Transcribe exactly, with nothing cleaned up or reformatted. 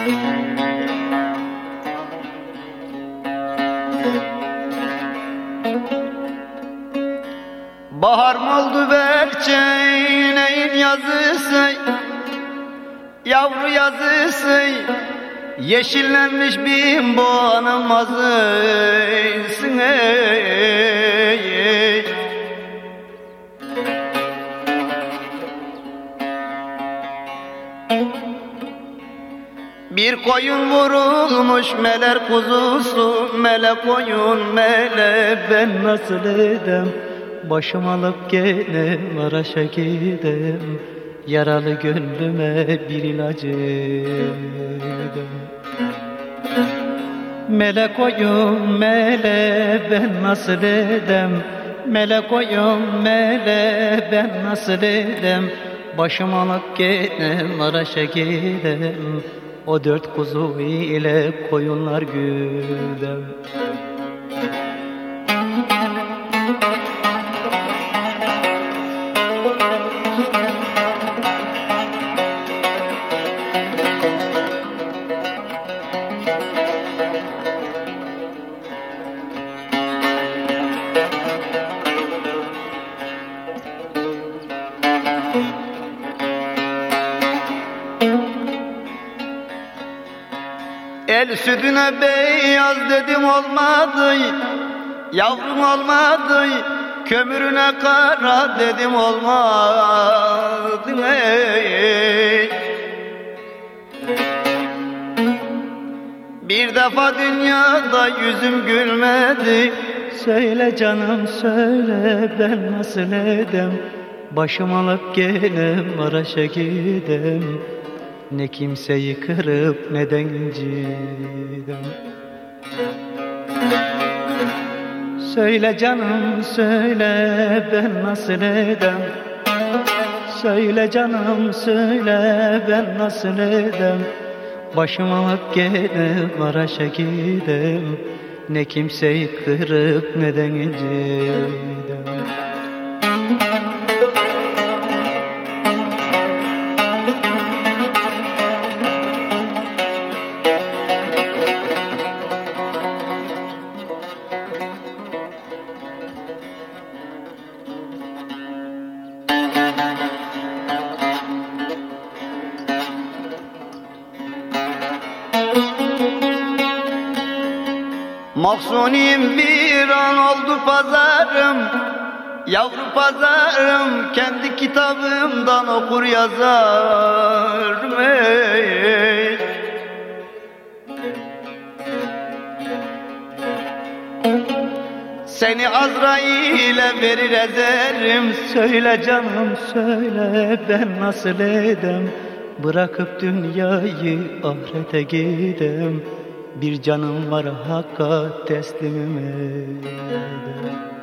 Bahar mı oldu berçeğin yazısı, yavru yazısı, yeşillenmiş bin boğanılmazısın ey. Bir koyun vurulmuş meler kuzusu, mele koyun mele, ben nasıl edem? Başım alıp gene Maraş'a gidem, yaralı gönlüme bir ilacı edem. Mele koyun mele, ben nasıl edem? Mele koyun mele, ben nasıl edem? Başım alıp gene Maraş'a gidem, o dört kuzu ile koyunlar güdem. El sütüne beyaz dedim olmadı, yavrum olmadı, kömürüne kara dedim olmadı ey. Bir defa dünyada yüzüm gülmedi, söyle canım söyle, ben nasıl edem? Başım alıp gene Maraş'a gidem, ne kimseyi kırıp ne de incidem. Söyle canım söyle, ben nasıl edem? Söyle canım söyle, ben nasıl edem? Başım alıp gene Maraş'a gidem, ne kimseyi kırıp ne de incidem. Mahzuniyim bir an oldu pazarım, yavru pazarım, kendi kitabımdan okur yazarım ey. Seni Azrail'e verir ezerim, söyle canım söyle, ben nasıl edem? Bırakıp dünyayı ahirete gidem, bir canım var Hakk'a teslimim edem.